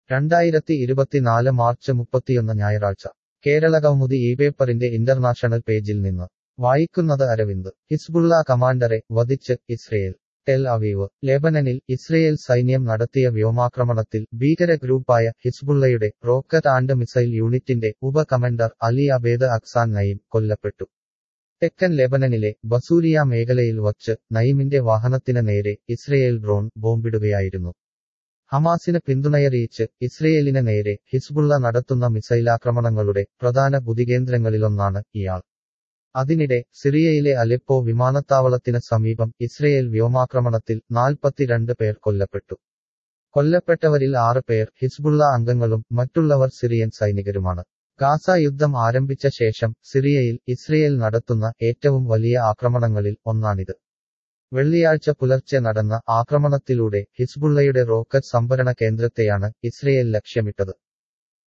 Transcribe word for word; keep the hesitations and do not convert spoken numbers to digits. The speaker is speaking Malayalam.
രണ്ടായിരത്തി ഇരുപത്തിനാല് മാർച്ച് മുപ്പത്തിയൊന്ന് ഞായറാഴ്ച കേരള കൗമുദി ഈ പേപ്പറിന്റെ ഇന്റർനാഷണൽ പേജിൽ നിന്ന് വായിക്കുന്നത് അരവിന്ദ്. ഹിസ്ബുള്ള കമാൻഡറെ വധിച്ച് ഇസ്രയേൽ. Tel Aviv. ലെബനനിൽ ഇസ്രയേൽ സൈന്യം നടത്തിയ വ്യോമാക്രമണത്തിൽ ഭീകര ഗ്രൂപ്പായ ഹിസ്ബുള്ളയുടെ റോക്കറ്റ് ആൻഡ് മിസൈൽ യൂണിറ്റിന്റെ ഉപ commander Ali Abed Akhsan Naim കൊല്ലപ്പെട്ടു. തെക്കൻ ലെബനനിലെ ബസൂരിയ മേഖലയിൽ വച്ച് നയിമിന്റെ വാഹനത്തിന് നേരെ ഇസ്രയേൽ ഡ്രോൺ ബോംബിടുകയായിരുന്നു. ഹമാസിന് പിന്തുണയറിയിച്ച് ഇസ്രയേലിന് നേരെ ഹിസ്ബുള്ള നടത്തുന്ന മിസൈലാക്രമണങ്ങളുടെ പ്രധാന ബുദ്ധികേന്ദ്രങ്ങളിലൊന്നാണ് ഇയാൾ. അതിനിടെ സിറിയയിലെ അലെപ്പോ വിമാനത്താവളത്തിന് സമീപം ഇസ്രയേൽ വ്യോമാക്രമണത്തിൽ നാൽപ്പത്തിരണ്ട് പേർ കൊല്ലപ്പെട്ടു. കൊല്ലപ്പെട്ടവരിൽ ആറ് പേർ ഹിസ്ബുള്ള അംഗങ്ങളും മറ്റുള്ളവർ സിറിയൻ സൈനികരുമാണ്. ഗാസ യുദ്ധം ആരംഭിച്ച ശേഷം സിറിയയിൽ ഇസ്രയേൽ നടത്തുന്ന ഏറ്റവും വലിയ ആക്രമണങ്ങളിൽ ഒന്നാണിത്. വെള്ളിയാഴ്ച പുലർച്ചെ നടന്ന ആക്രമണത്തിലൂടെ ഹിസ്ബുള്ളയുടെ റോക്കറ്റ് സംഭരണ കേന്ദ്രത്തെയാണ് ഇസ്രയേൽ ലക്ഷ്യമിട്ടത്.